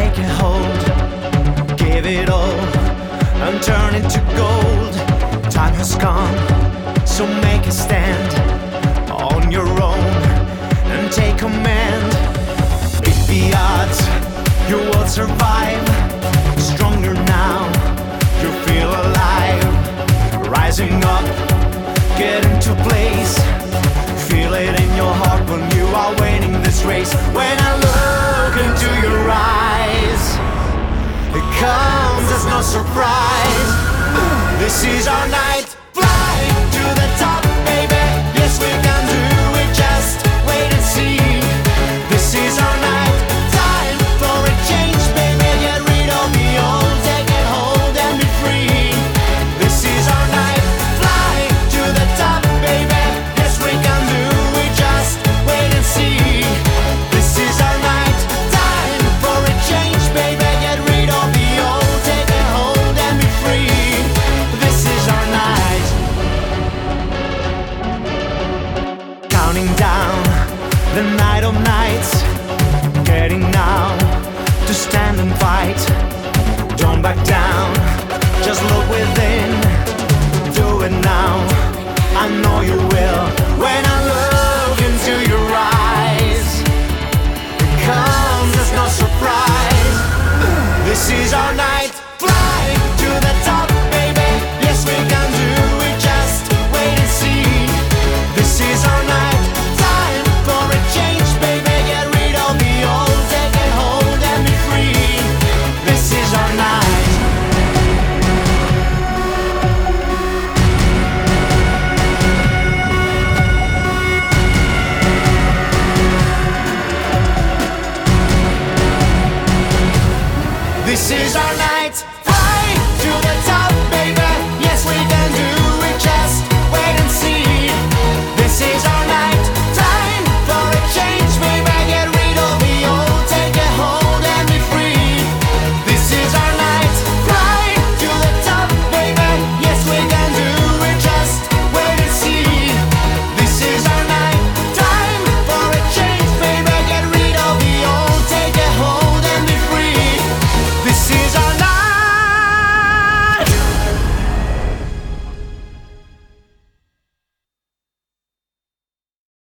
take a hold, give it all, and turn it to gold. Time has come, so make a stand on your own and take command. Beat the odds, you will survive. Stronger now, you feel alive. Rising up, get into place. Feel it in your heart when you are winning this race. When I look into your eyes, it comes as no surprise. This is our night. Fly to the top, baby. Yes, we can do it. Just wait and see. This is our night. Time for a change, baby. Get rid of the old, take it hold and be free. This is our night. Fly to the top, baby. Yes, we can do it. Just wait and see. This is our night. Time for a change, baby. Get rid of the old, take it hold and be free. This is our night. Counting down the night of nights, getting now to stand and fight. Don't back down, just look within. Do it now, I know you will. When I look into your eyes, it comes as no surprise. This is our night.